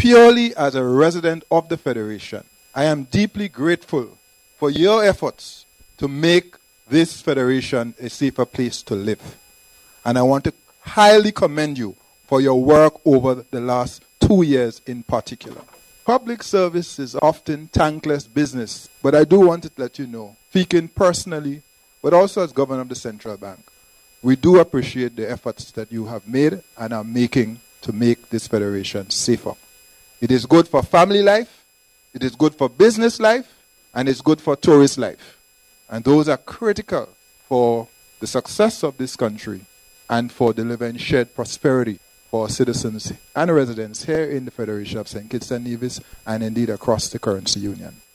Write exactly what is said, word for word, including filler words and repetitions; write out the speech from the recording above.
purely as a resident of the Federation, I am deeply grateful for your efforts to make this Federation a safer place to live. And I want to highly commend you for your work over the last two years in particular. Public service is often thankless business, but I do want to let you know, speaking personally, but also as Governor of the Central Bank, we do appreciate the efforts that you have made and are making to make this Federation safer. It is good for family life, it is good for business life, and it's good for tourist life. And those are critical for the success of this country and for delivering shared prosperity for citizens and residents here in the Federation of Saint Kitts and Nevis and indeed across the currency union.